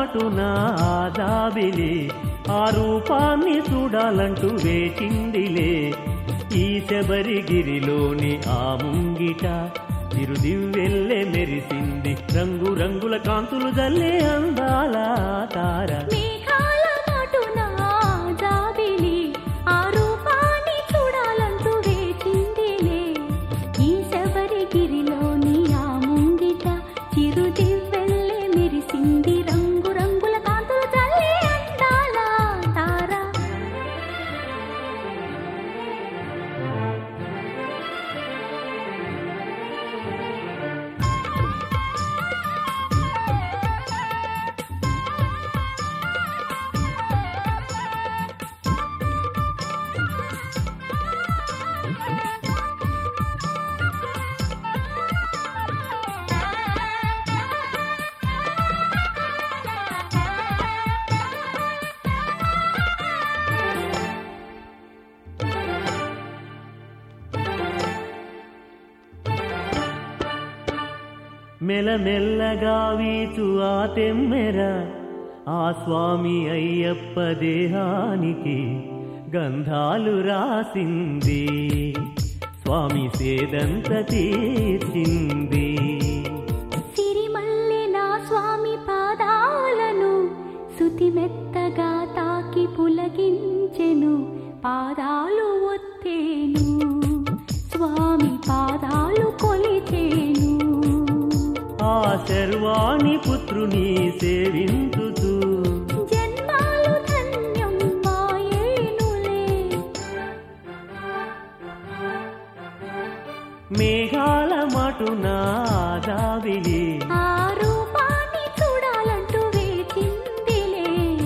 మాటున జాబిలి ఆ రూపాన్ని చూడాలంటూ వేచిందిలే ఈ శబరిగిరిలోని ఆ ముంగిట తిరుదివ్వెల్లె మెరిసింది రంగు రంగుల కాంతులు జల్లే అందాల తార మేఘాల మాటున జాబిలి ఆ రూపాన్ని చూడాలంటూ వేచిందిలే ఈ శబరిగిరిలోని ఆ ముంగిట చిరుదివ్వెల్లె మెరిసింది రంగు రంగుల కాంతులు జల్లే అందాల తార మెల్లమెల్లగా వీచు ఆ తెమ్మెర ఆ స్వామి అయ్యప్ప దేహానికి గంధాలు రాసింది స్వామి సేదంత తీర్చింది సిరిమల్లె నా స్వామి పాదాలను సుతి మెత్తగా తాకి పులకించెను పాదాలు ఒత్తేను స్వామి పాదాలు కొలిచేను ఆ శర్వాణి పుత్రుని సేవించుతూ జన్మాలు ధన్యం మాయేనులే మేఘాల మాటున జాబిలి ఆ రూపాన్ని చూడాలంటూ వేచిందిలే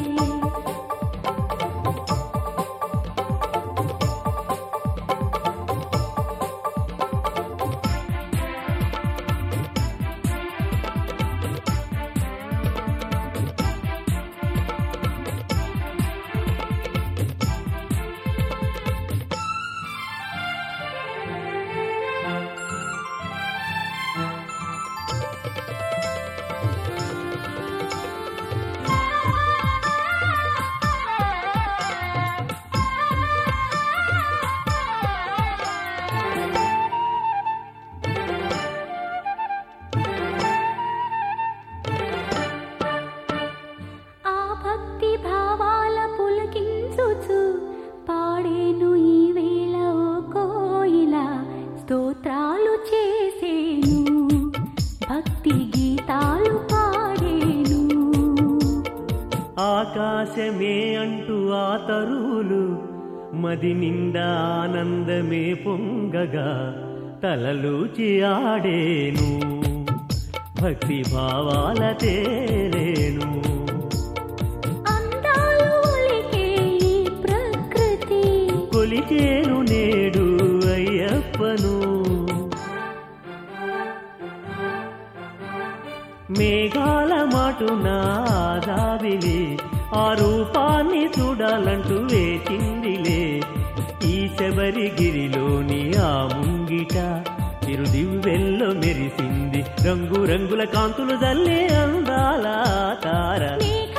భక్తి భావాల పులకించుచు పాడేను ఈ వేళ ఓ కోయిల స్తోత్రాలు చేసేను భక్తి గీతాలు పాడేను ఆకాశమే అంటూ ఆ తరువులు మది నిండా ఆనందమే పొంగగా తలలూచి ఆడేను భక్తి భావాల తేలేను కొలిచేను నేడు అయ్యప్పను మేఘాల మాటున జాబిలి ఆ రూపాన్ని చూడాలంటూ వేచిందిలే ఈ శబరిగిరిలోని ఆ ముంగిట తిరుదివ్వెల్లో మెరిసింది రంగు రంగుల కాంతులు జల్లే అందాల తార